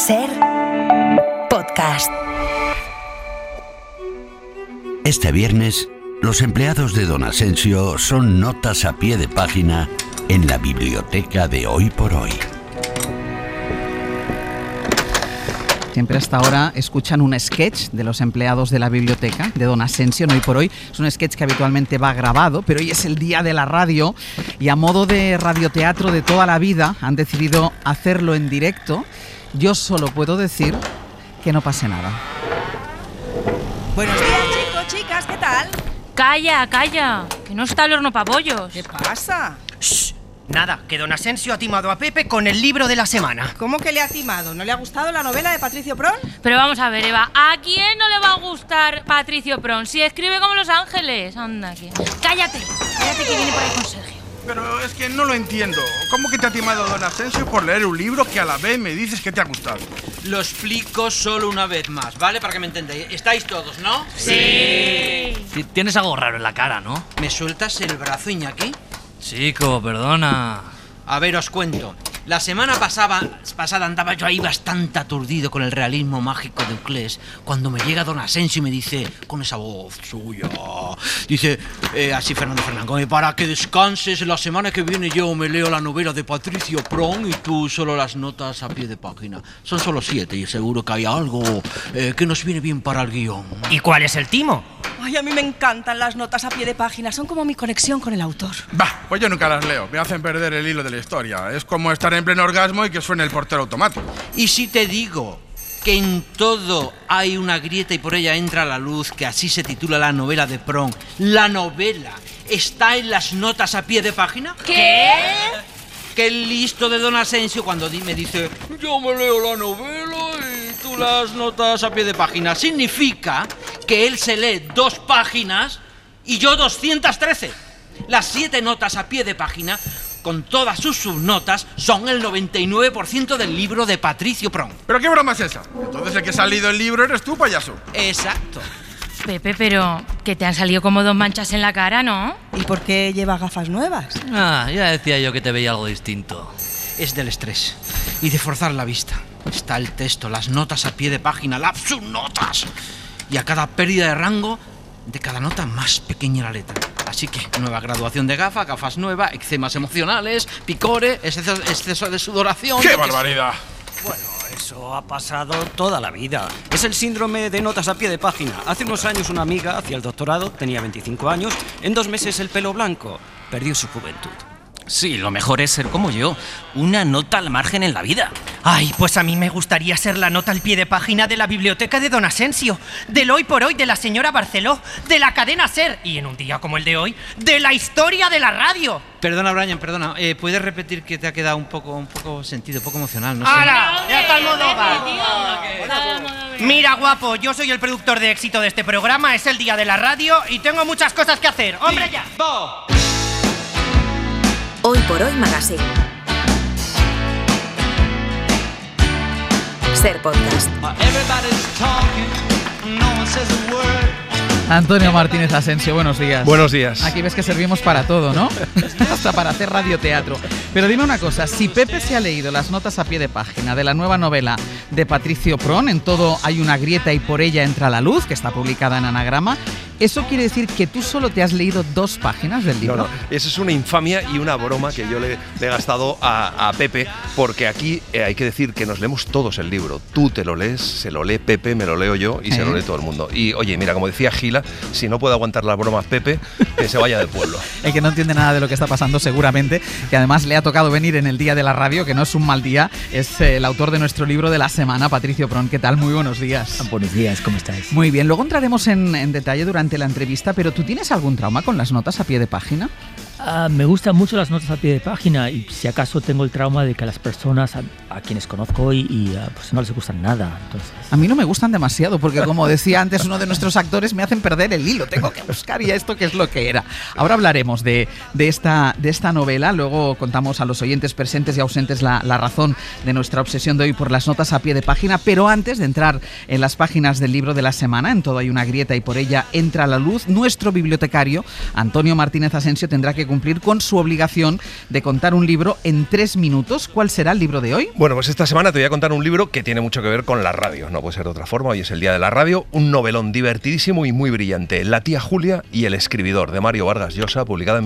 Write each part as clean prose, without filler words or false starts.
Ser podcast. Este viernes, los empleados de Don Asensio son notas a pie de página en la biblioteca de Hoy por Hoy. Siempre hasta ahora escuchan un sketch de los empleados de la biblioteca de Don Asensio en Hoy por Hoy. Es un sketch que habitualmente va grabado, pero hoy es el día de la radio y a modo de radioteatro de toda la vida han decidido hacerlo en directo. Yo solo puedo decir que no pase nada. Buenos días, chicos, chicas, ¿qué tal? Calla, que no está el horno para bollos. ¿Qué pasa? Shh, nada, que Don Asensio ha timado a Pepe con el libro de la semana. ¿Cómo que le ha timado? ¿No le ha gustado la novela de Patricio Prón? Pero vamos a ver, Eva, ¿a quién no le va a gustar Patricio Prón? Si escribe como Los Ángeles. Anda aquí. Cállate que viene por ahí con Sergio. Pero es que no lo entiendo. ¿Cómo que te ha timado Don Asensio por leer un libro que a la vez me dices que te ha gustado? Lo explico solo una vez más, ¿vale? Para que me entendáis. ¿Estáis todos, no? Sí. Tienes algo raro en la cara, ¿no? ¿Me sueltas el brazo, Iñaki? Chico, perdona. A ver, os cuento. La semana pasada andaba yo ahí bastante aturdido con el realismo mágico de Euclés, cuando me llega Don Asensio y me dice, con esa voz suya, dice, así Fernando Fernández, para que descanses, la semana que viene yo me leo la novela de Patricio Prón y tú solo las notas a pie de página. Son solo 7 y seguro que hay algo que nos viene bien para el guión. ¿Y cuál es el timo? Ay, a mí me encantan las notas a pie de página, son como mi conexión con el autor. Bah, pues yo nunca las leo, me hacen perder el hilo de la historia. Es como estar en pleno orgasmo y que suene el portero automático. Y si te digo que en todo hay una grieta y por ella entra la luz, que así se titula la novela de Prón, la novela está en las notas a pie de página. ¿Qué? Que el listo de Don Asensio cuando me dice, yo me leo la novela y tú las notas a pie de página, significa que él se lee 2 páginas y yo 213. Las 7 notas a pie de página, con todas sus subnotas, son el 99% del libro de Patricio Prón. ¿Pero qué broma es esa? Entonces el que se ha leído el libro eres tú, payaso. Exacto. Pepe, pero que te han salido como 2 manchas en la cara, ¿no? ¿Y por qué lleva gafas nuevas? Ya decía yo que te veía algo distinto. Es del estrés y de forzar la vista. Está el texto, las notas a pie de página, las subnotas. Y a cada pérdida de rango, de cada nota más pequeña la letra. Así que nueva graduación de gafas nuevas, eczemas emocionales, picore, exceso de sudoración... ¡Qué barbaridad! Bueno, eso ha pasado toda la vida. Es el síndrome de notas a pie de página. Hace unos años una amiga hacía el doctorado, tenía 25 años, en 2 meses el pelo blanco. Perdió su juventud. Sí, lo mejor es ser como yo, una nota al margen en la vida. Ay, pues a mí me gustaría ser la nota al pie de página de la biblioteca de Don Asensio, del Hoy por Hoy de la señora Barceló, de la cadena Ser y en un día como el de hoy, de la historia de la radio. Perdona, Brian, perdona. ¿Puedes repetir que te ha quedado un poco sentido, un poco emocional? No sé. ¡Hala! ¡Ya está el Modóvar! Mira, guapo, yo soy el productor de éxito de este programa, es el día de la radio y tengo muchas cosas que hacer. ¡Hombre, ya! Hoy por Hoy Magazine. Ser podcast. Antonio Martínez Asensio, buenos días. Buenos días. Aquí ves que servimos para todo, ¿no? Hasta para hacer radioteatro. Pero dime una cosa, si Pepe se ha leído las notas a pie de página de la nueva novela de Patricio Prón, En todo hay una grieta y por ella entra la luz, que está publicada en Anagrama, ¿eso quiere decir que tú solo te has leído 2 páginas del libro? No, eso es una infamia y una broma que yo le he gastado a Pepe, porque aquí hay que decir que nos leemos todos el libro. Tú te lo lees, se lo lee Pepe, me lo leo yo y se lo lee todo el mundo. Y oye, mira, como decía Gila, si no puede aguantar las bromas Pepe, que se vaya del pueblo. El que no entiende nada de lo que está pasando seguramente, que además le ha tocado venir en el día de la radio, que no es un mal día, es el autor de nuestro libro de la semana, Patricio Prón. ¿Qué tal? Muy buenos días. Buenos días, ¿cómo estáis? Muy bien, luego entraremos en detalle durante la entrevista, pero ¿tú tienes algún trauma con las notas a pie de página? Me gustan mucho las notas a pie de página y si acaso tengo el trauma de que a las personas a quienes conozco pues no les gustan nada. Entonces... A mí no me gustan demasiado porque, como decía antes uno de nuestros actores, me hacen perder el hilo. Tengo que buscar ya esto que es lo que era. Ahora hablaremos de esta novela, luego contamos a los oyentes presentes y ausentes la razón de nuestra obsesión de hoy por las notas a pie de página, pero antes de entrar en las páginas del libro de la semana, En todo hay una grieta y por ella entra la luz, nuestro bibliotecario, Antonio Martínez Asensio, tendrá que cumplir cumplir con su obligación de contar un libro en 3 minutos. ¿Cuál será el libro de hoy? Bueno, pues esta semana te voy a contar un libro que tiene mucho que ver con la radio, no puede ser de otra forma, hoy es el Día de la Radio, un novelón divertidísimo y muy brillante, La tía Julia y el escribidor, de Mario Vargas Llosa, publicada en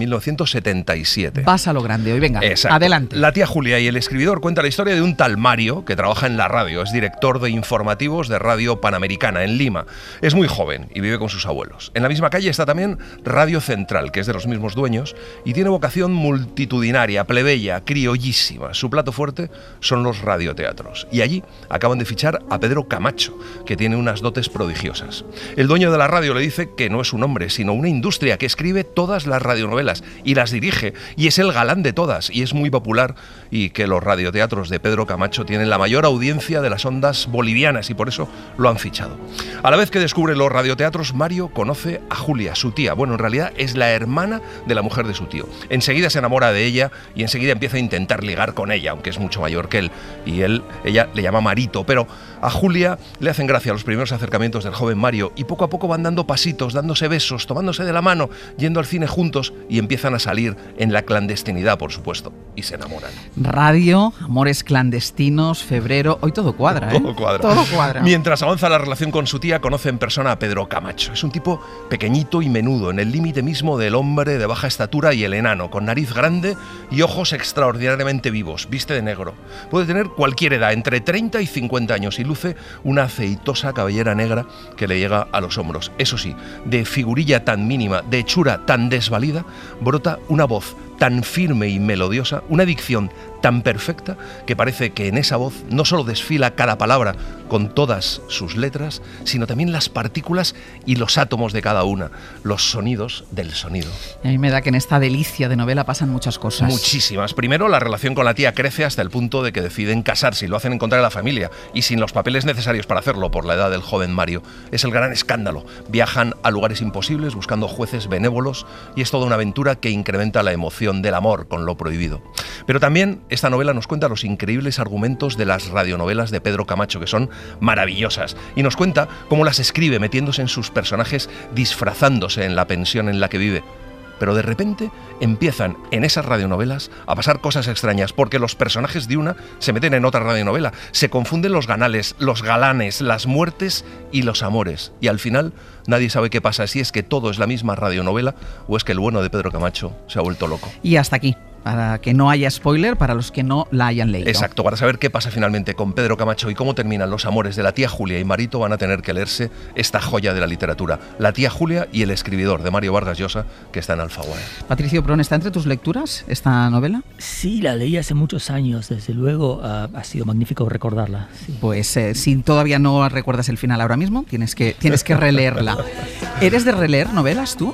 1977. Vas a lo grande hoy, venga, Exacto. adelante. La tía Julia y el escribidor cuenta la historia de un tal Mario que trabaja en la radio, es director de informativos de Radio Panamericana en Lima. Es muy joven y vive con sus abuelos. En la misma calle está también Radio Central, que es de los mismos dueños, y tiene vocación multitudinaria, plebeya, criollísima. Su plato fuerte son los radioteatros. Y allí acaban de fichar a Pedro Camacho, que tiene unas dotes prodigiosas. El dueño de la radio le dice que no es un hombre, sino una industria, que escribe todas las radionovelas y las dirige, y es el galán de todas, y es muy popular, y que los radioteatros de Pedro Camacho tienen la mayor audiencia de las ondas bolivianas, y por eso lo han fichado. A la vez que descubre los radioteatros, Mario conoce a Julia, su tía. Bueno, en realidad es la hermana de la mujer de su tío. Enseguida se enamora de ella y enseguida empieza a intentar ligar con ella, aunque es mucho mayor que él, y ella le llama Marito, pero a Julia le hacen gracia los primeros acercamientos del joven Mario, y poco a poco van dando pasitos, dándose besos, tomándose de la mano, yendo al cine juntos, y empiezan a salir en la clandestinidad, por supuesto, y se enamoran. Radio, amores clandestinos, febrero, hoy todo cuadra, ¿eh? Todo cuadra. Todo cuadra. Mientras avanza la relación con su tía, conoce en persona a Pedro Camacho. Es un tipo pequeñito y menudo, en el límite mismo del hombre de baja estatura y el enano, con nariz grande y ojos extraordinariamente vivos, viste de negro. Puede tener cualquier edad, entre 30 y 50 años, y luce una aceitosa cabellera negra que le llega a los hombros. Eso sí, de figurilla tan mínima, de hechura tan desvalida, brota una voz tan firme y melodiosa, una dicción tan perfecta que parece que en esa voz no solo desfila cada palabra con todas sus letras, sino también las partículas y los átomos de cada una, los sonidos del sonido. A mí me da que en esta delicia de novela pasan muchas cosas. Muchísimas. Primero, la relación con la tía crece hasta el punto de que deciden casarse y lo hacen en contra de la familia y sin los papeles necesarios para hacerlo por la edad del joven Mario. Es el gran escándalo. Viajan a lugares imposibles buscando jueces benévolos y es toda una aventura que incrementa la emoción del amor con lo prohibido. Pero también esta novela nos cuenta los increíbles argumentos de las radionovelas de Pedro Camacho, que son maravillosas, y nos cuenta cómo las escribe metiéndose en sus personajes, disfrazándose en la pensión en la que vive. Pero de repente empiezan en esas radionovelas a pasar cosas extrañas, porque los personajes de una se meten en otra radionovela, se confunden los galanes, las muertes y los amores, y al final nadie sabe qué pasa, si es que todo es la misma radionovela o es que el bueno de Pedro Camacho se ha vuelto loco. Y hasta aquí, para que no haya spoiler para los que no la hayan leído. Exacto, para saber qué pasa finalmente con Pedro Camacho y cómo terminan los amores de la tía Julia y Marito, van a tener que leerse esta joya de la literatura, La tía Julia y el escribidor, de Mario Vargas Llosa, que está en Alfaguara. Patricio Prón, ¿está entre tus lecturas esta novela? Sí, la leí hace muchos años, desde luego ha sido magnífico recordarla. Sí. Pues si todavía no recuerdas el final ahora mismo, tienes que releerla. ¿Eres de releer novelas tú?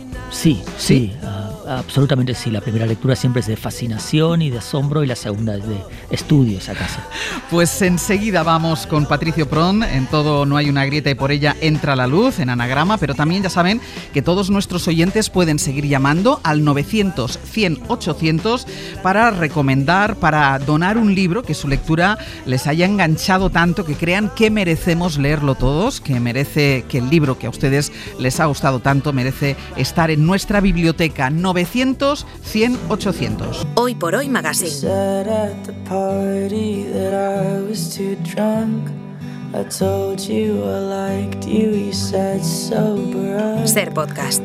Sí. Absolutamente sí. La primera lectura siempre es de fascinación y de asombro y la segunda es de estudio, si acaso. Pues enseguida vamos con Patricio Prón. En todo no hay una grieta y por ella entra la luz, en Anagrama, pero también ya saben que todos nuestros oyentes pueden seguir llamando al 900-100-800 para recomendar, para donar un libro que su lectura les haya enganchado tanto que crean que merecemos leerlo todos, que merece, que el libro que a ustedes les ha gustado tanto merece estar en nuestra biblioteca. 900-100-800. Hoy por hoy Magazine. Ser podcast.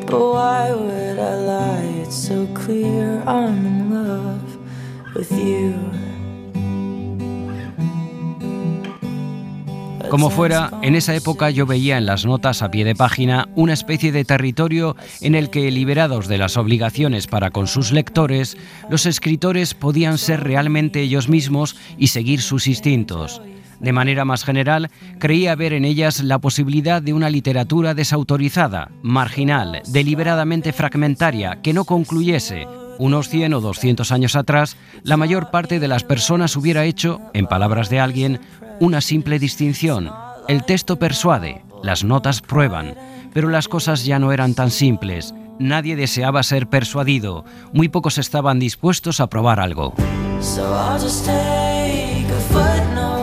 Como fuera, en esa época yo veía en las notas a pie de página una especie de territorio en el que, liberados de las obligaciones para con sus lectores, los escritores podían ser realmente ellos mismos y seguir sus instintos. De manera más general, creía ver en ellas la posibilidad de una literatura desautorizada, marginal, deliberadamente fragmentaria, que no concluyese. Unos 100 o 200 años atrás, la mayor parte de las personas hubiera hecho, en palabras de alguien, una simple distinción. El texto persuade, las notas prueban, pero las cosas ya no eran tan simples. Nadie deseaba ser persuadido, muy pocos estaban dispuestos a probar algo.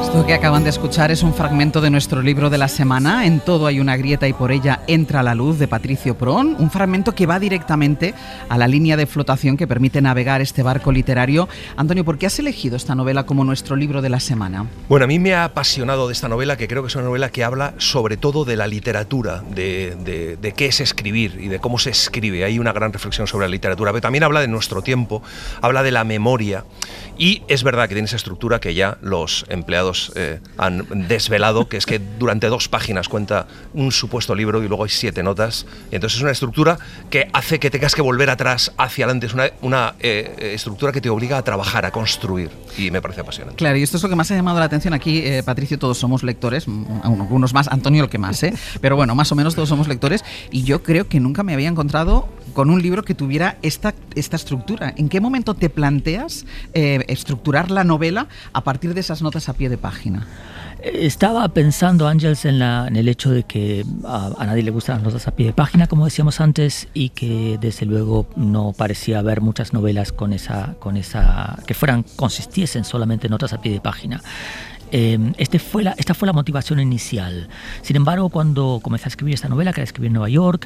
Esto que acaban de escuchar es un fragmento de nuestro libro de la semana, En todo hay una grieta y por ella entra la luz, de Patricio Prón, un fragmento que va directamente a la línea de flotación que permite navegar este barco literario. Antonio, ¿por qué has elegido esta novela como nuestro libro de la semana? Bueno, a mí me ha apasionado de esta novela, que creo que es una novela que habla sobre todo de la literatura, de qué es escribir y de cómo se escribe. Hay una gran reflexión sobre la literatura, pero también habla de nuestro tiempo, habla de la memoria, y es verdad que tiene esa estructura que ya los empleados han desvelado, que es que durante 2 páginas cuenta un supuesto libro y luego hay 7 notas. Y entonces es una estructura que hace que tengas que volver atrás, hacia adelante. Es una estructura que te obliga a trabajar, a construir, y me parece apasionante. Claro, y esto es lo que más ha llamado la atención aquí, Patricio. Todos somos lectores, algunos más, Antonio el que más, pero bueno, más o menos todos somos lectores, y yo creo que nunca me había encontrado con un libro que tuviera esta estructura. ¿En qué momento te planteas estructurar la novela a partir de esas notas a pie de página? Estaba pensando, Ángels, en el hecho de que a nadie le gustan las notas a pie de página, como decíamos antes, y que desde luego no parecía haber muchas novelas con esa que consistiesen solamente en notas a pie de página. Esta fue la motivación inicial. Sin embargo, cuando comencé a escribir esta novela, que la escribí en Nueva York,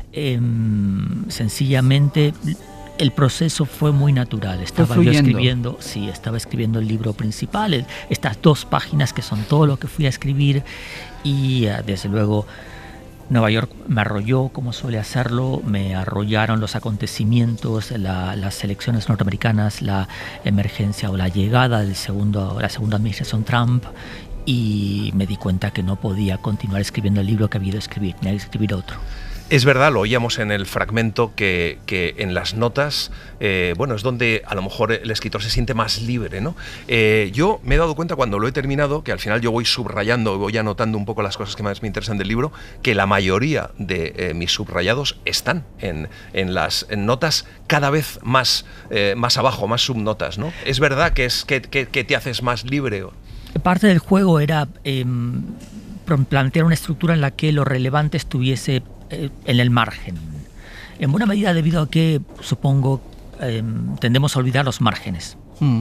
sencillamente el proceso fue muy natural. Estaba escribiendo el libro principal, estas 2 páginas que son todo lo que fui a escribir, y desde luego Nueva York me arrolló, como suele hacerlo. Me arrollaron los acontecimientos, las elecciones norteamericanas, la emergencia o la llegada de la segunda administración Trump, y me di cuenta que no podía continuar escribiendo el libro que había ido a escribir, tenía que escribir otro. Es verdad, lo oíamos en el fragmento, que en las notas, es donde a lo mejor el escritor se siente más libre, ¿no? Yo me he dado cuenta cuando lo he terminado, que al final yo voy subrayando, voy anotando un poco las cosas que más me interesan del libro, que la mayoría de mis subrayados están en las notas cada vez más abajo, más subnotas, ¿no? Es verdad que te haces más libre. Parte del juego era plantear una estructura en la que lo relevante estuviese en el margen, en buena medida debido a que, supongo, tendemos a olvidar los márgenes,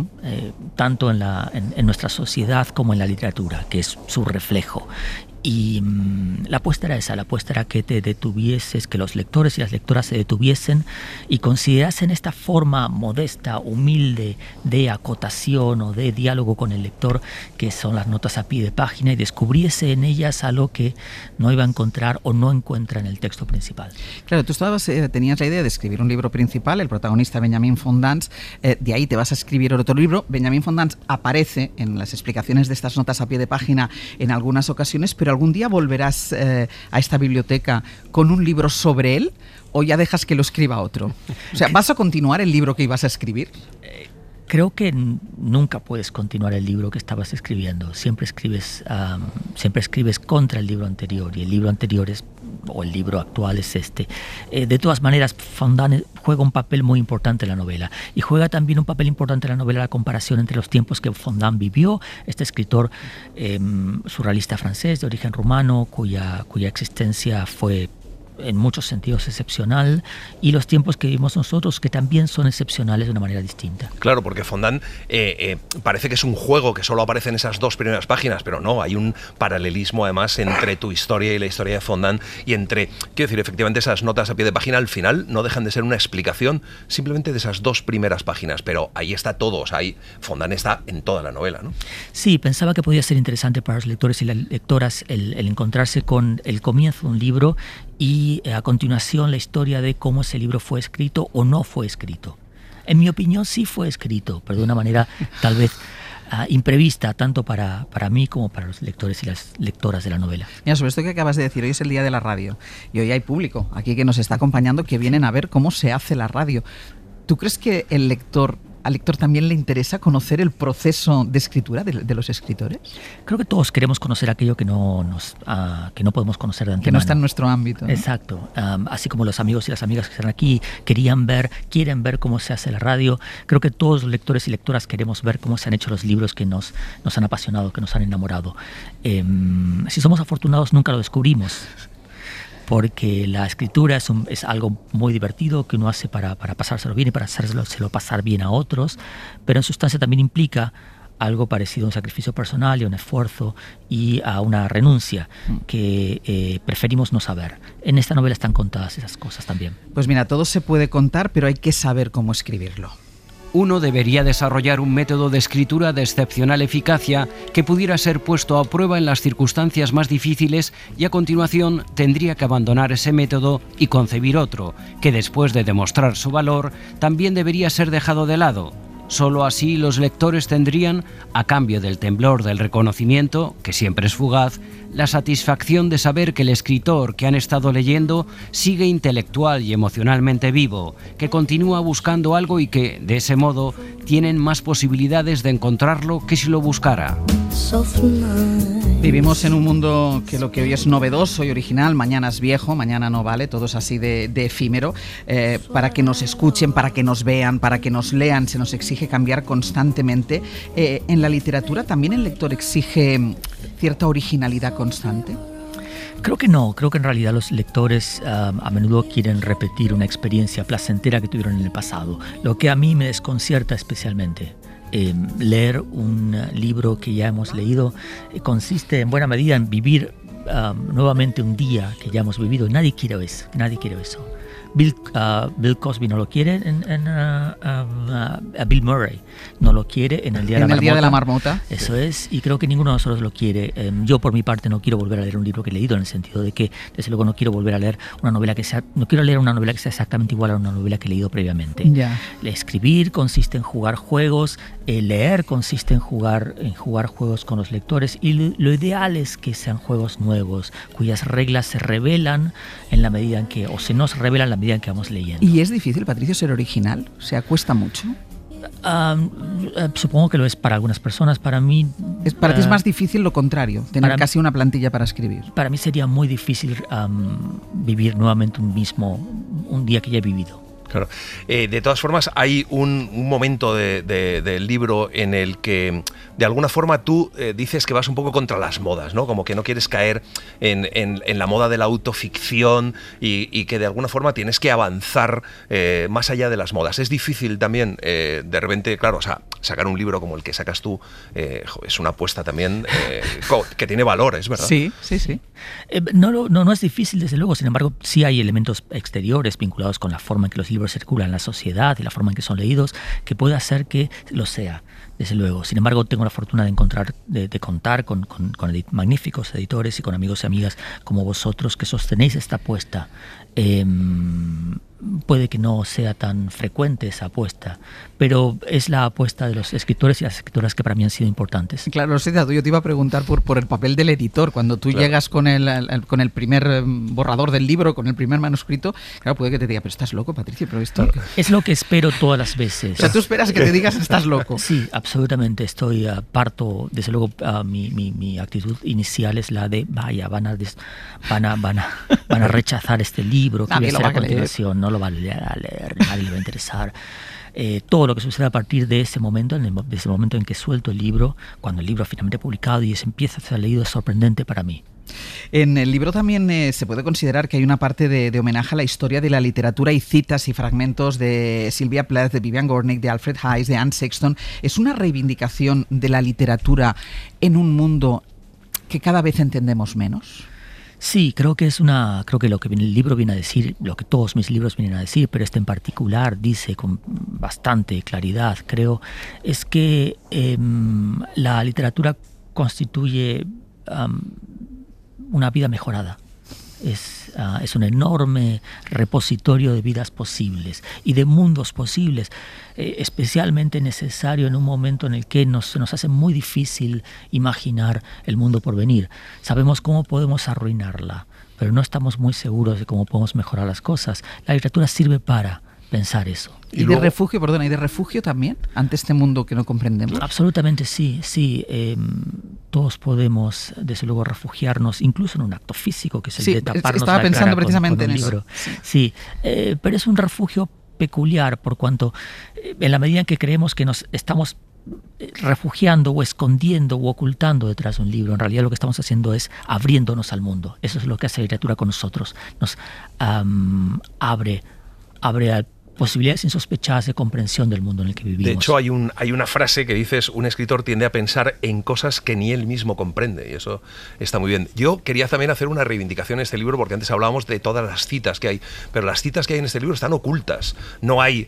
tanto en nuestra sociedad como en la literatura, que es su reflejo. Y la apuesta era esa, la apuesta era que te detuvieses, que los lectores y las lectoras se detuviesen y considerasen esta forma modesta, humilde de acotación o de diálogo con el lector, que son las notas a pie de página, y descubriese en ellas algo que no iba a encontrar o no encuentra en el texto principal. Claro, tú tenías la idea de escribir un libro principal, el protagonista Benjamin Fondance, de ahí te vas a escribir otro libro. Benjamin Fondance aparece en las explicaciones de estas notas a pie de página en algunas ocasiones, pero ¿algún día volverás a esta biblioteca con un libro sobre él, o ya dejas que lo escriba otro? O sea, ¿vas a continuar el libro que ibas a escribir? Creo que nunca puedes continuar el libro que estabas escribiendo. Siempre escribes contra el libro anterior, y el libro anterior el libro actual es este. De todas maneras, Fondane juega un papel muy importante en la novela, y juega también un papel importante en la novela la comparación entre los tiempos que Fondane vivió, este escritor surrealista francés de origen rumano, cuya existencia fue en muchos sentidos excepcional, y los tiempos que vivimos nosotros, que también son excepcionales de una manera distinta. Claro, porque Fondane parece que es un juego que solo aparece en esas 2 primeras páginas, pero no, hay un paralelismo además entre tu historia y la historia de Fondane, y efectivamente esas notas a pie de página al final no dejan de ser una explicación simplemente de esas 2 primeras páginas, pero ahí está todo, o sea, Fondane está en toda la novela, ¿no? Sí, pensaba que podía ser interesante para los lectores y las lectoras el encontrarse con el comienzo de un libro y a continuación la historia de cómo ese libro fue escrito o no fue escrito. En mi opinión sí fue escrito, pero de una manera tal vez imprevista, tanto para mí como para los lectores y las lectoras de la novela. Mira, sobre esto que acabas de decir, hoy es el día de la radio, y hoy hay público aquí que nos está acompañando, que vienen a ver cómo se hace la radio. ¿Tú crees que al lector también le interesa conocer el proceso de escritura de los escritores? Creo que todos queremos conocer aquello que no podemos conocer de antemano. Que no está en nuestro ámbito, ¿no? Exacto. Así como los amigos y las amigas que están aquí quieren ver cómo se hace la radio, creo que todos los lectores y lectoras queremos ver cómo se han hecho los libros que nos han apasionado, que nos han enamorado. Si somos afortunados, nunca lo descubrimos, porque la escritura es algo muy divertido que uno hace para pasárselo bien y para hacérselo pasar bien a otros, pero en sustancia también implica algo parecido a un sacrificio personal y a un esfuerzo y a una renuncia que preferimos no saber. En esta novela están contadas esas cosas también. Pues mira, todo se puede contar, pero hay que saber cómo escribirlo. Uno debería desarrollar un método de escritura de excepcional eficacia que pudiera ser puesto a prueba en las circunstancias más difíciles y a continuación tendría que abandonar ese método y concebir otro, que después de demostrar su valor también debería ser dejado de lado. Solo así los lectores tendrían, a cambio del temblor del reconocimiento, que siempre es fugaz, la satisfacción de saber que el escritor que han estado leyendo sigue intelectual y emocionalmente vivo, que continúa buscando algo y que, de ese modo, tienen más posibilidades de encontrarlo que si lo buscara. Vivimos en un mundo que lo que hoy es novedoso y original, mañana es viejo, mañana no vale, todo es así de efímero. Para que nos escuchen, para que nos vean, para que nos lean, se nos exige cambiar constantemente. En la literatura también el lector exige cierta originalidad constante. Creo que no, creo que en realidad los lectores a menudo quieren repetir una experiencia placentera que tuvieron en el pasado, lo que a mí me desconcierta especialmente. Leer un libro que ya hemos leído consiste en buena medida en vivir nuevamente un día que ya hemos vivido. Nadie quiere eso. Bill Cosby no lo quiere Bill Murray no lo quiere en el Día de la Marmota. Eso es, y creo que ninguno de nosotros lo quiere. Yo por mi parte no quiero volver a leer un libro que he leído, en el sentido de que desde luego no quiero volver a leer una novela que sea exactamente igual a una novela que he leído previamente. Ya. Escribir consiste en jugar juegos, leer consiste en jugar juegos con los lectores, y lo ideal es que sean juegos nuevos cuyas reglas se revelan en la medida en que, o se nos revelan en la medida en que vamos leyendo. ¿Y es difícil, Patricio, ser original? O sea, ¿cuesta mucho? Supongo que lo es para algunas personas. Para mí... Para ti es más difícil lo contrario, tener casi una plantilla para escribir. Para mí sería muy difícil vivir nuevamente un día que ya he vivido. Claro. De todas formas, hay un momento del libro en el que, de alguna forma, tú dices que vas un poco contra las modas, ¿no? Como que no quieres caer en la moda de la autoficción y que, de alguna forma, tienes que avanzar más allá de las modas. Es difícil también, de repente, claro, o sea, sacar un libro como el que sacas tú es una apuesta también que tiene valores, ¿verdad? Sí. No es difícil, desde luego. Sin embargo, sí hay elementos exteriores vinculados con la forma en que los libros circulan en la sociedad y la forma en que son leídos que puede hacer que lo sea, desde luego. Sin embargo, tengo la fortuna de contar con magníficos editores y con amigos y amigas como vosotros que sostenéis esta apuesta. Puede que no sea tan frecuente esa apuesta, pero es la apuesta de los escritores y las escritoras que para mí han sido importantes. Claro, yo te iba a preguntar por el papel del editor. Cuando tú llegas con el primer borrador del libro, con el primer manuscrito, claro, puede que te diga, pero estás loco, Patricio, pero esto... Es lo que espero todas las veces. O sea, tú esperas que te digas estás loco. Sí, absolutamente. Parto, desde luego, mi actitud inicial es la de, vaya, van a rechazar este libro, que voy a hacer a continuación, no lo va a leer, nadie le va a interesar. Todo lo que sucede a partir de ese momento, desde el momento en que suelto el libro, cuando el libro finalmente publicado y empieza a ser leído, es sorprendente para mí. En el libro también se puede considerar que hay una parte de homenaje a la historia de la literatura y citas y fragmentos de Sylvia Plath, de Vivian Gornick, de Alfred Hayes, de Anne Sexton. ¿Es una reivindicación de la literatura en un mundo que cada vez entendemos menos? Sí, creo que lo que el libro viene a decir, lo que todos mis libros vienen a decir, pero este en particular dice con bastante claridad, creo, es que la literatura constituye una vida mejorada. Es un enorme repositorio de vidas posibles y de mundos posibles, especialmente necesario en un momento en el que se nos hace muy difícil imaginar el mundo por venir. Sabemos cómo podemos arruinarla, pero no estamos muy seguros de cómo podemos mejorar las cosas. La literatura sirve para pensar eso. ¿Y de refugio también ante este mundo que no comprendemos? Absolutamente sí. Todos podemos, desde luego, refugiarnos, incluso en un acto físico, que es el de taparnos estaba la pensando cara precisamente con un en libro. eso. Sí, pero es un refugio peculiar por cuanto, en la medida en que creemos que nos estamos refugiando o escondiendo o ocultando detrás de un libro, en realidad lo que estamos haciendo es abriéndonos al mundo. Eso es lo que hace la literatura con nosotros. Nos abre posibilidades insospechadas de comprensión del mundo en el que vivimos. De hecho, hay una frase que dices, un escritor tiende a pensar en cosas que ni él mismo comprende, y eso está muy bien. Yo quería también hacer una reivindicación en este libro, porque antes hablábamos de todas las citas que hay, pero las citas que hay en este libro están ocultas. No hay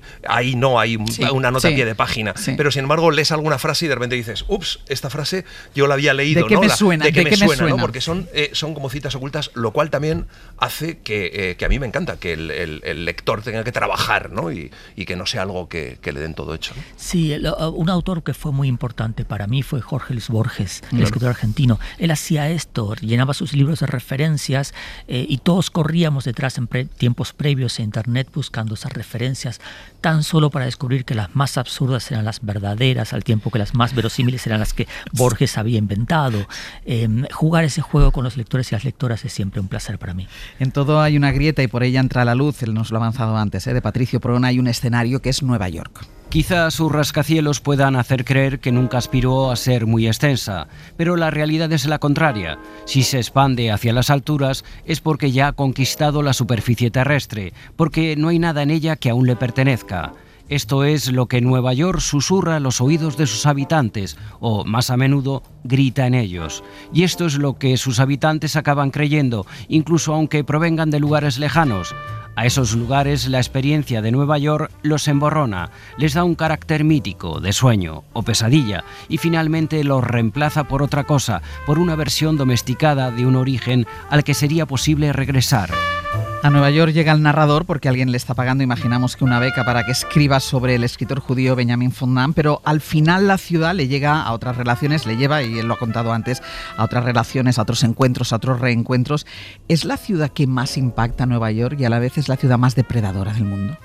una nota a pie de página, pero sin embargo lees alguna frase y de repente dices, ups, esta frase yo la había leído. ¿De qué me suena? ¿De qué me suena? ¿No? Porque son como citas ocultas, lo cual también hace que a mí me encanta que el lector tenga que trabajar, ¿no? Y que no sea algo que le den todo hecho, ¿no? Sí, un autor que fue muy importante para mí fue Jorge Luis Borges, el escritor argentino. Él hacía esto, llenaba sus libros de referencias y todos corríamos detrás en tiempos previos a Internet buscando esas referencias, tan solo para descubrir que las más absurdas eran las verdaderas, al tiempo que las más verosímiles eran las que Borges había inventado. Jugar ese juego con los lectores y las lectoras es siempre un placer para mí. En todo hay una grieta y por ella entra a la luz, él nos lo ha avanzado antes, de Patricio Prona, hay un escenario que es Nueva York. Quizá sus rascacielos puedan hacer creer que nunca aspiró a ser muy extensa, pero la realidad es la contraria. Si se expande hacia las alturas es porque ya ha conquistado la superficie terrestre, porque no hay nada en ella que aún le pertenezca. Esto es lo que Nueva York susurra a los oídos de sus habitantes, o más a menudo grita en ellos. Y esto es lo que sus habitantes acaban creyendo, incluso aunque provengan de lugares lejanos. A esos lugares la experiencia de Nueva York los emborrona, les da un carácter mítico, de sueño o pesadilla, y finalmente los reemplaza por otra cosa, por una versión domesticada de un origen al que sería posible regresar. A Nueva York llega el narrador porque alguien le está pagando, imaginamos que una beca para que escriba sobre el escritor judío Benjamin Fundam, pero al final la ciudad le llega a otras relaciones, le lleva, y él lo ha contado antes, a otras relaciones, a otros encuentros, a otros reencuentros. ¿Es la ciudad que más impacta a Nueva York y a la vez es la ciudad más depredadora del mundo?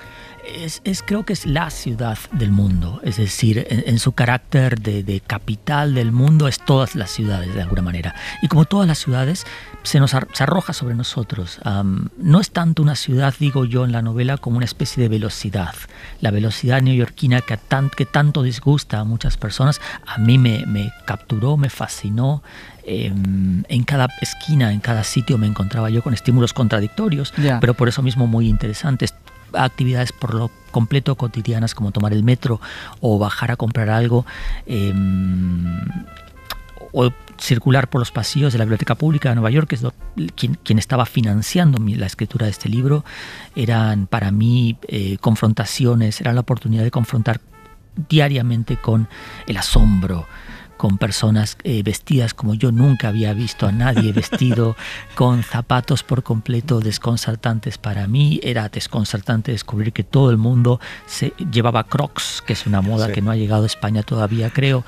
Creo que es la ciudad del mundo, es decir, en su carácter de capital del mundo es todas las ciudades de alguna manera. Y como todas las ciudades, se arroja sobre nosotros. No es tanto una ciudad, digo yo en la novela, como una especie de velocidad. La velocidad neoyorquina que tanto disgusta a muchas personas, a mí me capturó, me fascinó. En cada esquina, en cada sitio me encontraba yo con estímulos contradictorios, pero por eso mismo muy interesantes. Actividades por lo completo cotidianas como tomar el metro o bajar a comprar algo o circular por los pasillos de la Biblioteca Pública de Nueva York, que es quien estaba financiando la escritura de este libro. Eran para mí confrontaciones, era la oportunidad de confrontar diariamente con el asombro, con personas vestidas como yo nunca había visto a nadie vestido, con zapatos por completo desconcertantes para mí. Era desconcertante descubrir que todo el mundo llevaba Crocs, que es una moda que no ha llegado a España todavía, creo.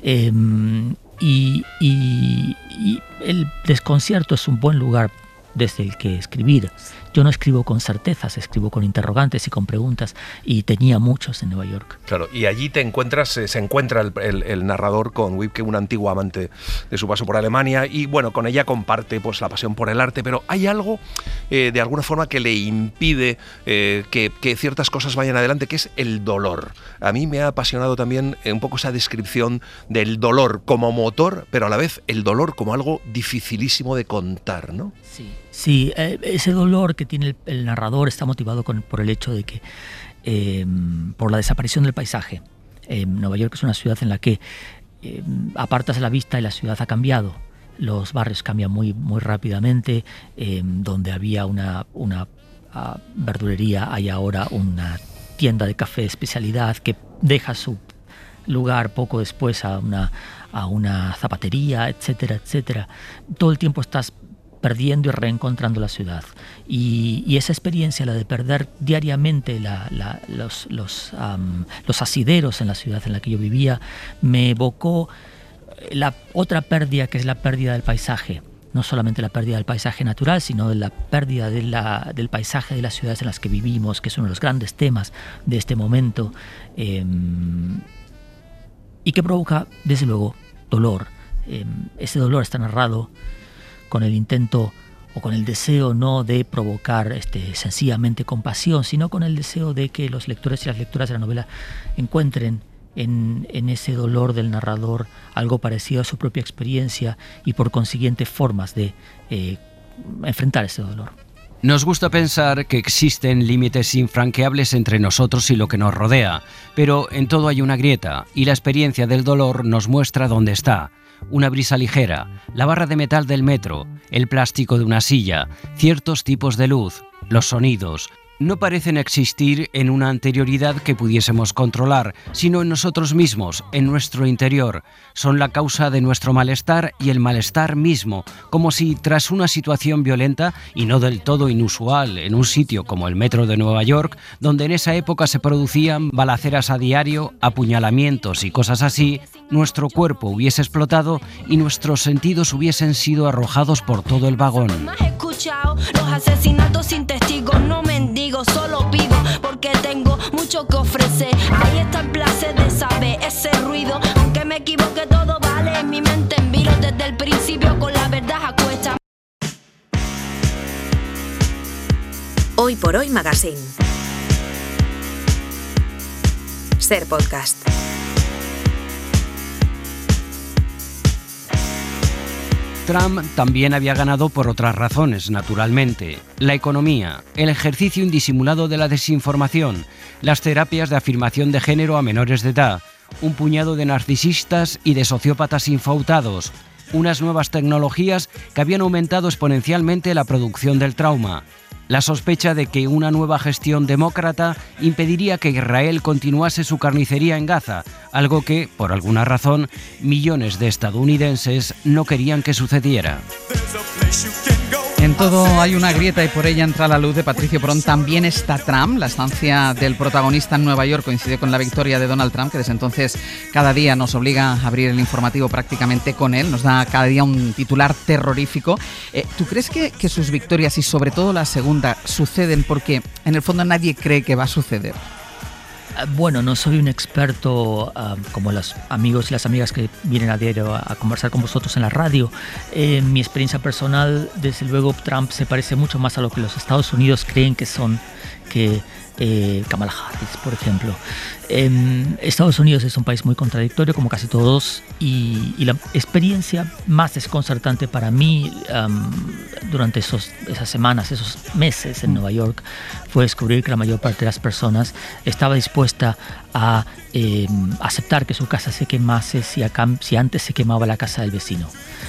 Y el desconcierto es un buen lugar desde el que escribir. Yo no escribo con certezas, escribo con interrogantes y con preguntas, y tenía muchos en Nueva York. Claro, y allí se encuentra el narrador con Wiebke, un antiguo amante de su paso por Alemania, y bueno, con ella comparte pues la pasión por el arte, pero hay algo de alguna forma que le impide que ciertas cosas vayan adelante, que es el dolor. A mí me ha apasionado también un poco esa descripción del dolor como motor, pero a la vez el dolor como algo dificilísimo de contar, ¿no? Sí, ese dolor que tiene el narrador está motivado por el hecho de que por la desaparición del paisaje. Nueva York es una ciudad en la que apartas la vista y la ciudad ha cambiado. Los barrios cambian muy, muy rápidamente. Donde había una verdulería hay ahora una tienda de café de especialidad que deja su lugar poco después a una zapatería, etcétera, etcétera. Todo el tiempo estás perdiendo y reencontrando la ciudad. Y esa experiencia, la de perder diariamente los asideros en la ciudad en la que yo vivía, me evocó la otra pérdida, que es la pérdida del paisaje. No solamente la pérdida del paisaje natural, sino de la pérdida del paisaje de las ciudades en las que vivimos, que es uno de los grandes temas de este momento, y que provoca, desde luego, dolor. Ese dolor está narrado con el intento o con el deseo no de provocar sencillamente compasión, sino con el deseo de que los lectores y las lectoras de la novela encuentren en ese dolor del narrador algo parecido a su propia experiencia y por consiguiente formas de enfrentar ese dolor. Nos gusta pensar que existen límites infranqueables entre nosotros y lo que nos rodea, pero en todo hay una grieta, y la experiencia del dolor nos muestra dónde está. Una brisa ligera, la barra de metal del metro, el plástico de una silla, ciertos tipos de luz, los sonidos, no parecen existir en una anterioridad que pudiésemos controlar, sino en nosotros mismos, en nuestro interior. Son la causa de nuestro malestar y el malestar mismo, como si tras una situación violenta y no del todo inusual en un sitio como el metro de Nueva York, donde en esa época se producían balaceras a diario, apuñalamientos y cosas así, nuestro cuerpo hubiese explotado y nuestros sentidos hubiesen sido arrojados por todo el vagón. Los asesinatos sin testigos, no mendigo, solo pido porque tengo mucho que ofrecer. Ahí está el placer de saber ese ruido, aunque me equivoque todo vale en mi mente en vilo desde el principio con la verdad a cuesta. Hoy por Hoy Magazine. Ser Podcast. Trump también había ganado por otras razones, naturalmente. La economía, el ejercicio indisimulado de la desinformación, las terapias de afirmación de género a menores de edad, un puñado de narcisistas y de sociópatas infautados, unas nuevas tecnologías que habían aumentado exponencialmente la producción del trauma, la sospecha de que una nueva gestión demócrata impediría que Israel continuase su carnicería en Gaza, algo que, por alguna razón, millones de estadounidenses no querían que sucediera. En todo hay una grieta y por ella entra la luz de Patricio Pront. También está Trump. La estancia del protagonista en Nueva York coincide con la victoria de Donald Trump, que desde entonces cada día nos obliga a abrir el informativo prácticamente con él. Nos da cada día un titular terrorífico. ¿Tú crees que sus victorias y sobre todo la segunda suceden porque en el fondo nadie cree que va a suceder? Bueno, no soy un experto como los amigos y las amigas que vienen a diario a conversar con vosotros en la radio. Mi experiencia personal, desde luego, Trump se parece mucho más a lo que los Estados Unidos creen que son que Kamala Harris, por ejemplo. Estados Unidos es un país muy contradictorio, como casi todos, y la experiencia más desconcertante para mí durante esas semanas, esos meses en Nueva York, fue descubrir que la mayor parte de las personas estaba dispuesta a aceptar que su casa se quemase si antes se quemaba la casa del vecino.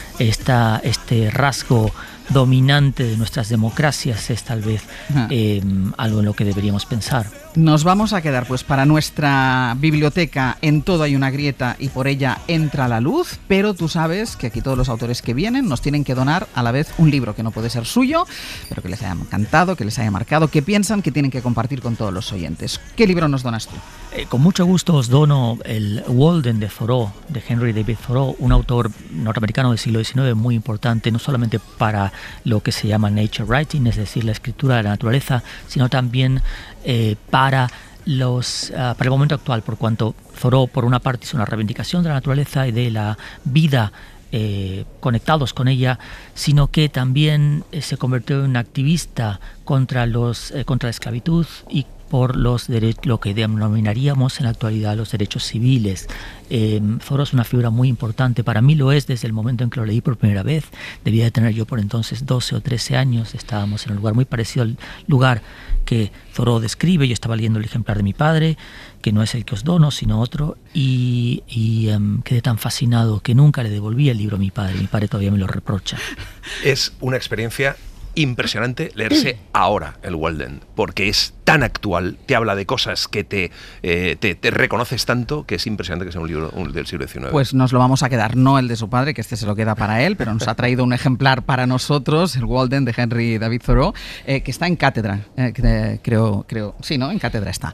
Este rasgo dominante de nuestras democracias es tal vez algo en lo que deberíamos pensar. Nos vamos a quedar pues para nuestra biblioteca. En todo hay una grieta y por ella entra la luz, pero tú sabes que aquí todos los autores que vienen nos tienen que donar a la vez un libro que no puede ser suyo, pero que les haya encantado, que les haya marcado, que piensan que tienen que compartir con todos los oyentes. ¿Qué libro nos donas tú? Con mucho gusto os dono el Walden de Thoreau, de Henry David Thoreau, un autor norteamericano del siglo XIX muy importante, no solamente para lo que se llama nature writing, es decir, la escritura de la naturaleza, sino también para el momento actual, por cuanto Thoreau, por una parte, hizo una reivindicación de la naturaleza y de la vida conectados con ella, sino que también se convirtió en un activista contra la esclavitud y por lo que denominaríamos en la actualidad los derechos civiles. Thoreau es una figura muy importante, para mí lo es desde el momento en que lo leí por primera vez. Debía de tener yo por entonces 12 o 13 años, estábamos en un lugar muy parecido al lugar que Thoreau describe. Yo estaba leyendo el ejemplar de mi padre, que no es el que os dono, sino otro, y quedé tan fascinado que nunca le devolví el libro a mi padre. Mi padre todavía me lo reprocha. Es una experiencia impresionante leerse ahora el Walden, porque es tan actual, te habla de cosas que te reconoces tanto, que es impresionante que sea un libro del siglo XIX. Pues nos lo vamos a quedar, no el de su padre, que este se lo queda para él, pero nos ha traído un ejemplar para nosotros, el Walden de Henry David Thoreau, que está en cátedra, creo, sí, ¿no? En cátedra está.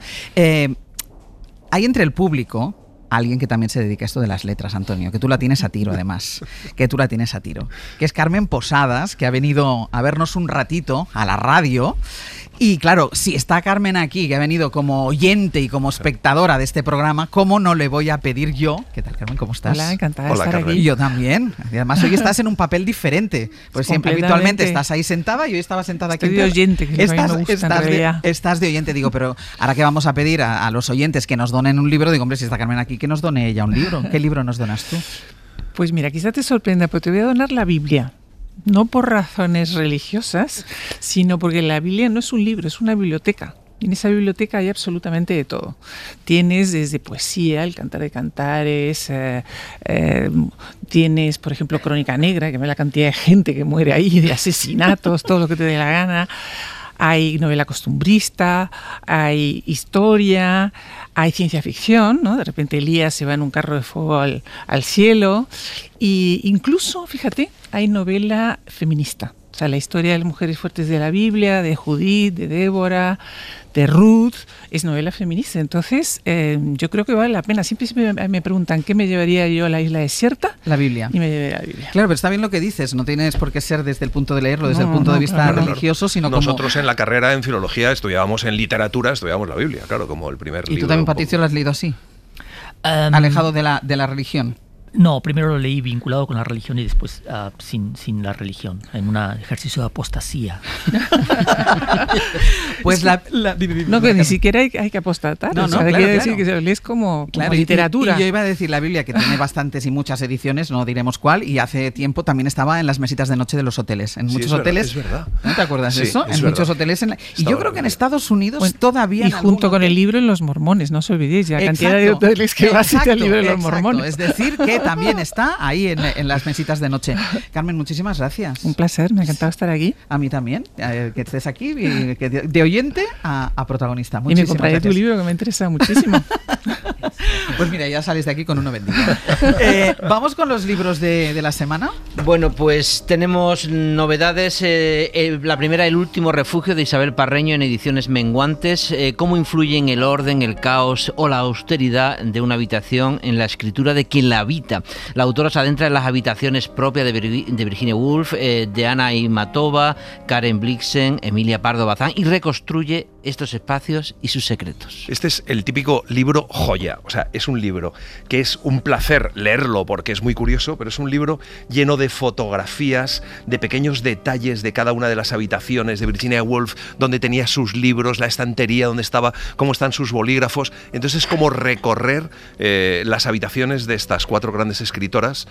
Hay entre el público alguien que también se dedica a esto de las letras, Antonio, que tú la tienes a tiro además, que es Carmen Posadas, que ha venido a vernos un ratito a la radio. Y claro, si está Carmen aquí, que ha venido como oyente y como espectadora de este programa, ¿cómo no le voy a pedir yo? ¿Qué tal, Carmen? ¿Cómo estás? Hola, encantada de estar Carmen. aquí. Y yo también. Y además hoy estás en un papel diferente. Pues siempre habitualmente estás ahí sentada y hoy estaba sentada aquí. Estoy de oyente, que es lo que a mí me gusta en realidad. Estás de oyente, digo, pero ahora que vamos a pedir a los oyentes que nos donen un libro, digo, hombre, si está Carmen aquí, que nos done ella un libro. ¿Qué libro nos donas tú? Pues mira, quizá te sorprenda, pero te voy a donar la Biblia. no por razones religiosas, sino porque la Biblia no es un libro, es una biblioteca. Y en esa biblioteca hay absolutamente de todo. Tienes desde poesía, el Cantar de Cantares, tienes, por ejemplo, Crónica Negra, que ve la cantidad de gente que muere ahí, de asesinatos, todo lo que te dé la gana. Hay novela costumbrista, hay historia, hay ciencia ficción, ¿no? De repente Elías se va en un carro de fuego al cielo. Y incluso, fíjate, hay novela feminista. O sea, la historia de las mujeres fuertes de la Biblia, de Judith, de Débora, de Ruth, es novela feminista. Entonces, yo creo que vale la pena. Siempre me preguntan, ¿qué me llevaría yo a la isla desierta? La Biblia. Y me llevaría la Biblia. Claro, pero está bien lo que dices. No tienes por qué ser desde el punto de leerlo, desde el punto de vista religioso, sino nosotros como... en la carrera en filología estudiábamos en literatura, estudiábamos la Biblia, claro, como el primer libro. ¿Y tú también, Patricio, lo has leído así? Alejado de la religión. No, primero lo leí vinculado con la religión y después sin la religión, en un ejercicio de apostasía. Pues no, que ni siquiera hay que apostatar. No, o sea, claro, quiere decir que se lo lees como literatura. Y yo iba a decir la Biblia, que tiene bastantes y muchas ediciones, no diremos cuál, y hace tiempo también estaba en las mesitas de noche de los hoteles. En muchos hoteles. Es verdad. ¿No te acuerdas de eso? Es en muchos hoteles. Y yo creo que en Estados Unidos todavía. Y junto con el libro en los mormones, no os olvidéis, la cantidad de hoteles que vas y te el libro en los mormones. Es decir, que también está ahí en las mesitas de noche. Carmen, muchísimas gracias. Un placer, me ha encantado estar aquí. A mí también, que estés aquí, de oyente a protagonista. Y me compraré tu libro, que me interesa muchísimo. Pues mira, ya sales de aquí con uno vendido. Vamos con los libros de la semana. Bueno, pues tenemos novedades. La primera, El último refugio, de Isabel Parreño, en ediciones menguantes. Cómo influyen el orden, el caos o la austeridad de una habitación en la escritura de quien la habita. La autora se adentra en las habitaciones propias de Virginia Woolf, de Anna Imatova, Karen Blixen, Emilia Pardo Bazán, y reconstruye estos espacios y sus secretos. Este es el típico libro joya. O sea, es un libro que es un placer leerlo porque es muy curioso, pero es un libro lleno de fotografías, de pequeños detalles de cada una de las habitaciones de Virginia Woolf, donde tenía sus libros, la estantería donde estaba, cómo están sus bolígrafos. Entonces es como recorrer las habitaciones de estas 4 grandes escritoras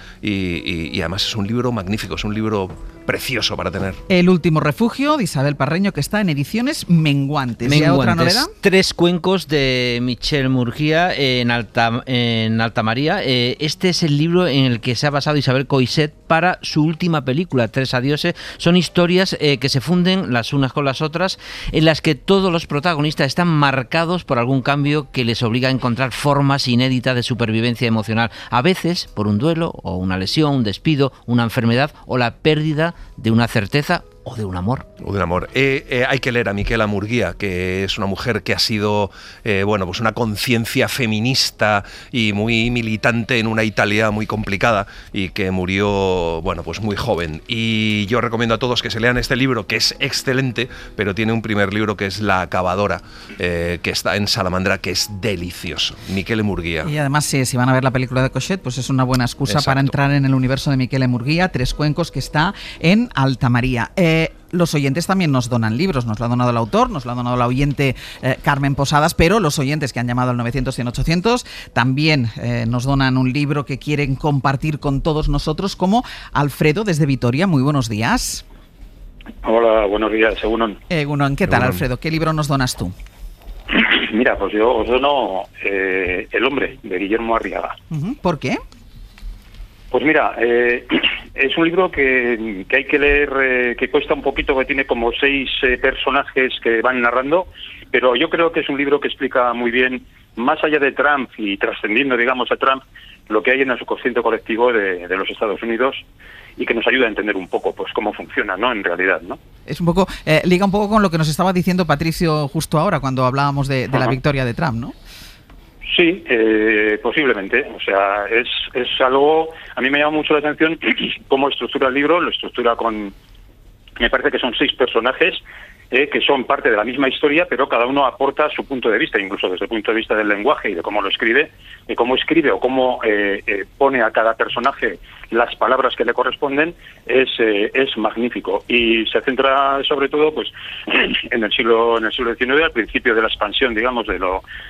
y además es un libro magnífico, es un libro precioso para tener. El último refugio, de Isabel Parreño, que está en ediciones menguantes. ¿Y otra novedad? 3 cuencos de Michel Murguía en Alta María. Este es el libro en el que se ha basado Isabel Coixet para su última película, 3 adioses. Son historias que se funden las unas con las otras, en las que todos los protagonistas están marcados por algún cambio que les obliga a encontrar formas inéditas de supervivencia emocional, a veces por un duelo o una lesión, un despido, una enfermedad o la pérdida de una certeza o de un amor. O de un amor. Hay que leer a Michela Murguía, que es una mujer que ha sido pues una conciencia feminista y muy militante en una Italia muy complicada y que murió pues muy joven. Y yo recomiendo a todos que se lean este libro, que es excelente, pero tiene un primer libro que es La Acabadora, que está en Salamandra, que es delicioso. Michele Murguía. Y además, si van a ver la película de Coixet, pues es una buena excusa para entrar en el universo de Michele Murguía, 3 cuencos, que está en Alta María. Los oyentes también nos donan libros, nos lo ha donado el autor, nos lo ha donado la oyente Carmen Posadas, pero los oyentes que han llamado al 900-100-800 también nos donan un libro que quieren compartir con todos nosotros, como Alfredo desde Vitoria. Muy buenos días. Hola, buenos días, Egunon. Egunon, ¿qué tal, Alfredo? ¿Qué libro nos donas tú? Mira, pues yo os dono El hombre, de Guillermo Arriaga. ¿Por qué? Pues mira, es un libro que hay que leer, que cuesta un poquito, que tiene como 6 personajes que van narrando, pero yo creo que es un libro que explica muy bien, más allá de Trump y trascendiendo, digamos, a Trump, lo que hay en el subconsciente colectivo de los Estados Unidos, y que nos ayuda a entender un poco pues cómo funciona, ¿no? En realidad, ¿no? Es un poco, liga un poco con lo que nos estaba diciendo Patricio justo ahora, cuando hablábamos de la victoria de Trump, ¿no? Sí, posiblemente. O sea, es algo... A mí me llama mucho la atención cómo estructura el libro. Lo estructura con... Me parece que son 6 personajes que son parte de la misma historia, pero cada uno aporta su punto de vista, incluso desde el punto de vista del lenguaje y de cómo lo escribe, de cómo escribe o cómo pone a cada personaje las palabras que le corresponden. Es magnífico. Y se centra sobre todo pues en el siglo XIX, al principio de la expansión, digamos, de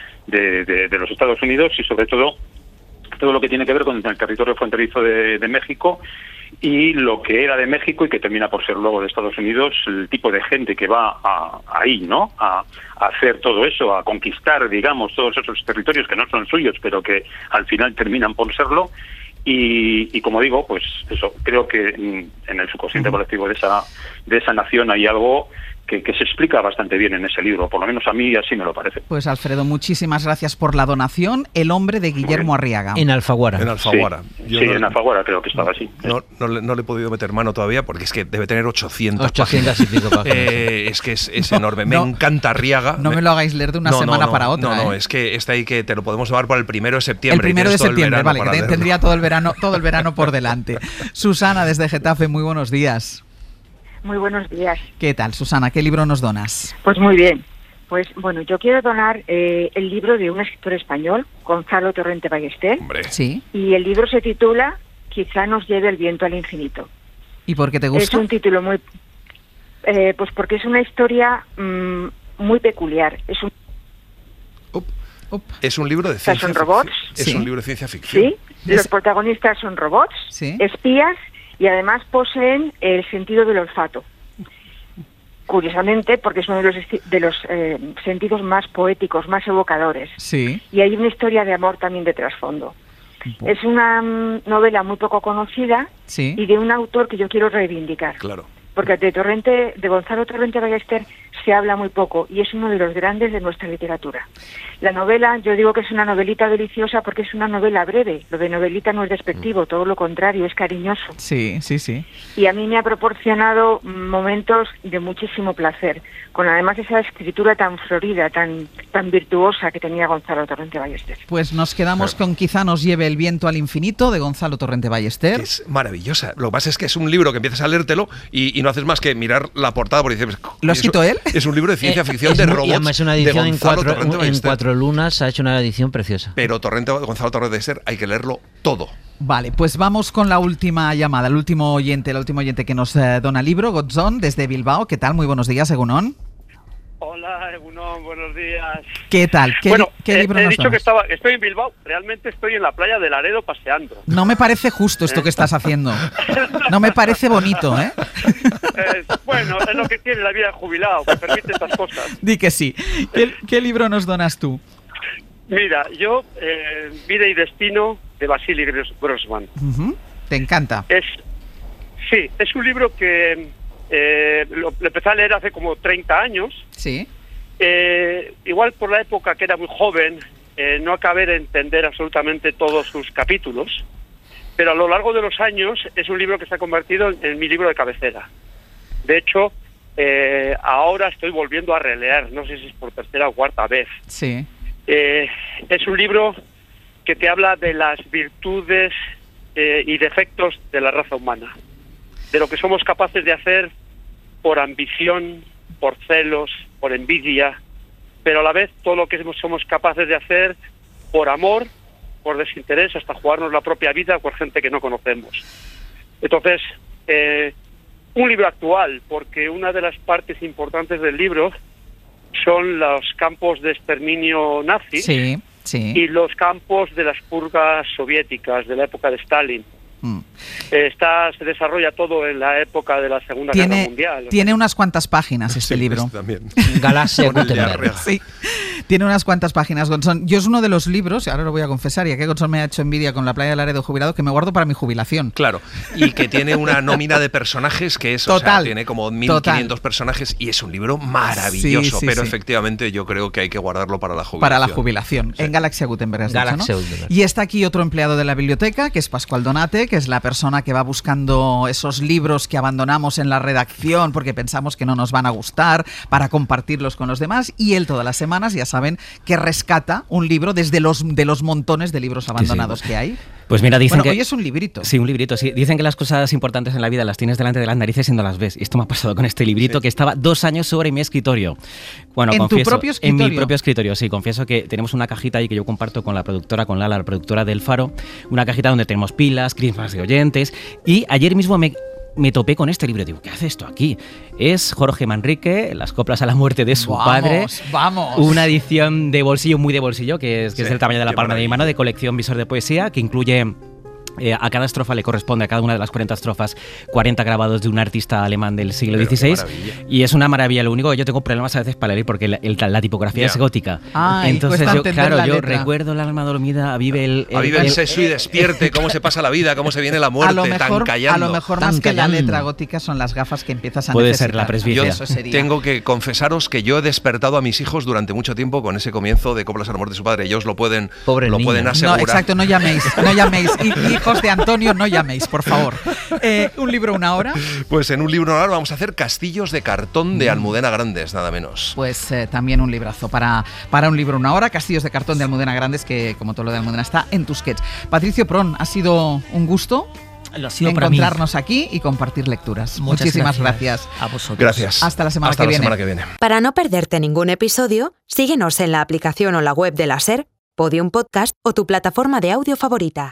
los Estados Unidos, y sobre todo lo que tiene que ver con el territorio fronterizo de México y lo que era de México y que termina por ser luego de Estados Unidos, el tipo de gente que va ahí, ¿no? A hacer todo eso, a conquistar, digamos, todos esos territorios que no son suyos, pero que al final terminan por serlo. Y como digo, pues eso, creo que en el subconsciente colectivo de esa nación hay algo que se explica bastante bien en ese libro, por lo menos a mí así me lo parece. Pues Alfredo, muchísimas gracias por la donación. El hombre de Guillermo Arriaga. En Alfaguara. En Alfaguara. Sí, en Alfaguara creo que estaba así. No le he podido meter mano todavía porque es que debe tener 800 páginas. Y pico páginas. Es que es enorme. Me encanta Arriaga. No me lo hagáis leer de una semana para otra. No, es que está ahí que te lo podemos llevar para el 1 de septiembre. El 1 de septiembre, vale, que tendría todo el verano por delante. Susana, desde Getafe, muy buenos días. Muy buenos días. ¿Qué tal, Susana? ¿Qué libro nos donas? Pues muy bien. Pues bueno, yo quiero donar el libro de un escritor español, Gonzalo Torrente Ballester. Hombre. Sí. Y el libro se titula Quizá nos lleve el viento al infinito. ¿Y por qué te gusta? Es un título muy... pues porque es una historia muy peculiar. Es un libro de ciencia ficción. Son robots. Es un libro de ciencia ficción. Sí, los protagonistas son robots, espías, y además poseen el sentido del olfato. Curiosamente, porque es uno de los sentidos más poéticos, más evocadores. Sí. Y hay una historia de amor también de trasfondo. Es una novela muy poco conocida y de un autor que yo quiero reivindicar. Claro. Porque de Gonzalo Torrente Ballester se habla muy poco y es uno de los grandes de nuestra literatura. La novela, yo digo que es una novelita deliciosa porque es una novela breve. Lo de novelita no es despectivo, todo lo contrario, es cariñoso. Sí, sí, sí. Y a mí me ha proporcionado momentos de muchísimo placer, con además esa escritura tan florida, tan virtuosa que tenía Gonzalo Torrente Ballester. Pues nos quedamos con Quizá nos lleve el viento al infinito, de Gonzalo Torrente Ballester. Es maravillosa. Lo que pasa es que es un libro que empiezas a leértelo y no haces más que mirar la portada porque dices... ¿Lo ha escrito él? Es un libro de ciencia ficción de robots. Y además es una edición en 4 lunas, ha hecho una edición preciosa. Pero Gonzalo Torrente Ballester hay que leerlo todo. Vale, pues vamos con la última llamada, el último oyente que nos dona libro, Godzón, desde Bilbao. ¿Qué tal? Muy buenos días, Egunon. Hola, Egunon, buenos días. ¿Qué tal? ¿Qué libro he nos dicho donas? que estoy en Bilbao, realmente estoy en la playa de Laredo paseando. No me parece justo esto que estás haciendo. No me parece bonito, ¿eh? Bueno, es lo que tiene la vida de jubilado, que permite estas cosas. Di que sí. ¿Qué libro nos donas tú? Mira, yo, Vida y Destino, de Vasily Grossman. ¿Te encanta? Sí, es un libro que lo empecé a leer hace como 30 años. Sí. Igual por la época que era muy joven, no acabé de entender absolutamente todos sus capítulos, pero a lo largo de los años es un libro que se ha convertido en mi libro de cabecera. De hecho, ahora estoy volviendo a releer, no sé si es por tercera o cuarta vez. Sí. Es un libro que te habla de las virtudes y defectos de la raza humana, de lo que somos capaces de hacer por ambición, por celos, por envidia, pero a la vez todo lo que somos capaces de hacer por amor, por desinterés, hasta jugarnos la propia vida por gente que no conocemos. Entonces, un libro actual, porque una de las partes importantes del libro son los campos de exterminio nazi y los campos de las purgas soviéticas de la época de Stalin. Se desarrolla todo en la época de la Segunda Guerra Mundial. Tiene unas cuantas páginas este libro. También. Galaxia Gutenberg. Sí, tiene unas cuantas páginas, Gonzón. Yo es uno de los libros, ahora lo voy a confesar, ya que Gonzón me ha hecho envidia con la playa de Laredo jubilado, que me guardo para mi jubilación. Claro, y que tiene una nómina de personajes que es, total, o sea, tiene como 1500 personajes y es un libro maravilloso, pero efectivamente yo creo que hay que guardarlo para la jubilación. Para la jubilación, en Galaxia Gutenberg, has dicho, ¿no? Y está aquí otro empleado de la biblioteca, que es Pascual Donate, que es la persona que va buscando esos libros que abandonamos en la redacción porque pensamos que no nos van a gustar, para compartirlos con los demás, y él todas las semanas, ya saben, que rescata un libro desde los montones de libros abandonados que hay. Pues mira, dicen que... hoy es un librito. Sí, un librito, sí. Dicen que las cosas importantes en la vida las tienes delante de las narices y no las ves. Y esto me ha pasado con este librito que estaba 2 años sobre mi escritorio. Bueno, ¿En confieso, tu propio escritorio? En mi propio escritorio, sí. Confieso que tenemos una cajita ahí que yo comparto con la productora, con Lala, la productora del Faro. Una cajita donde tenemos pilas, crismas de oyentes. Y ayer mismo me topé con este libro. Digo, ¿qué hace esto aquí? Es Jorge Manrique, Las coplas a la muerte de su padre. ¡Vamos! Una edición de bolsillo, muy de bolsillo, que es del tamaño de la palma de mi mano, de colección Visor de Poesía, que incluye A cada estrofa le corresponde, a cada una de las 40 estrofas, 40 grabados de un artista alemán del siglo XVI. Y es una maravilla. Lo único que yo tengo problemas a veces para leer porque la tipografía es gótica. Entonces yo recuerdo el alma dormida, vive el seso y despierte, cómo se pasa la vida, cómo se viene la muerte, tan callando. A lo mejor más que la letra gótica son las gafas que empiezas a Puede necesitar. ser la presbicia. Yo tengo que confesaros que yo he despertado a mis hijos durante mucho tiempo con ese comienzo de Coplas al amor de su padre. Ellos lo pueden asegurar. No, exacto, no llaméis. Hijos de Antonio, no llaméis, por favor. ¿Un libro, una hora? Pues en un libro, una hora vamos a hacer Castillos de cartón de Almudena Grandes, nada menos. Pues también un librazo para un libro, una hora. Castillos de cartón de Almudena Grandes, que como todo lo de Almudena está en Tusquets. Patricio Prón, ha sido un gusto encontrarnos aquí y compartir lecturas. Muchísimas gracias. A vosotros. Gracias. Hasta la semana que viene. Para no perderte ningún episodio, síguenos en la aplicación o la web de la SER, Podium Podcast o tu plataforma de audio favorita.